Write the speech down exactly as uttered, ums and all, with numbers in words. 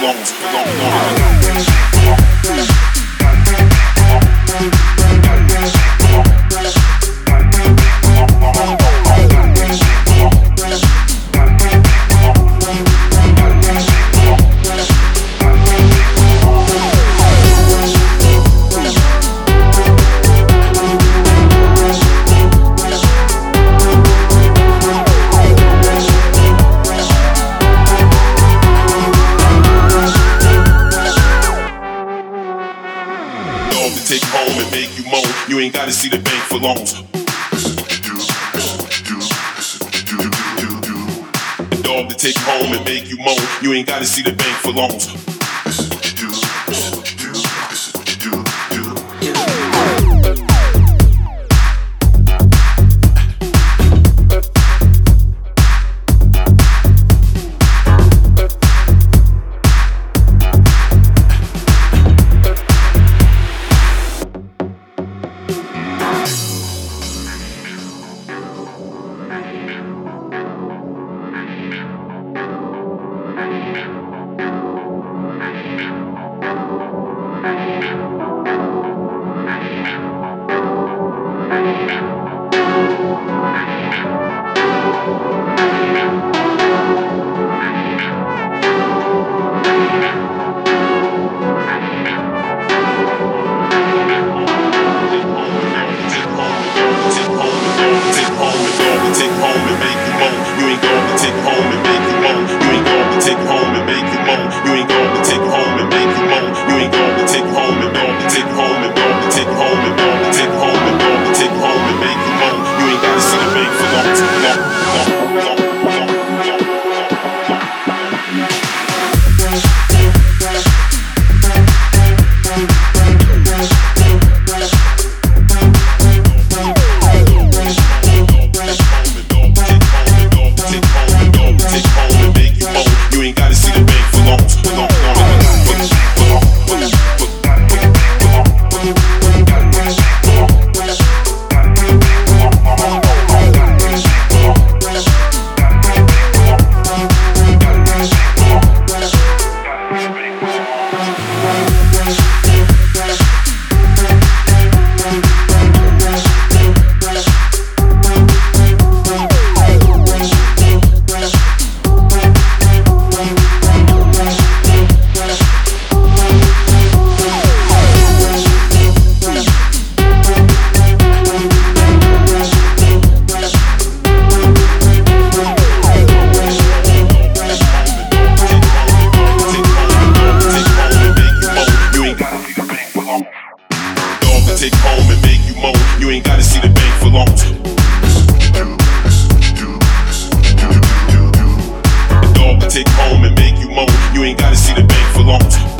loans, for loans. Take home and make you moan. You ain't gotta see the bank for loans. A dog to take home and make you moan. You ain't gotta see the bank for loans. Take home and make you moan. You ain't gotta see the bank for loans. A dog to take home and make you moan. You ain't gotta see the bank for loans.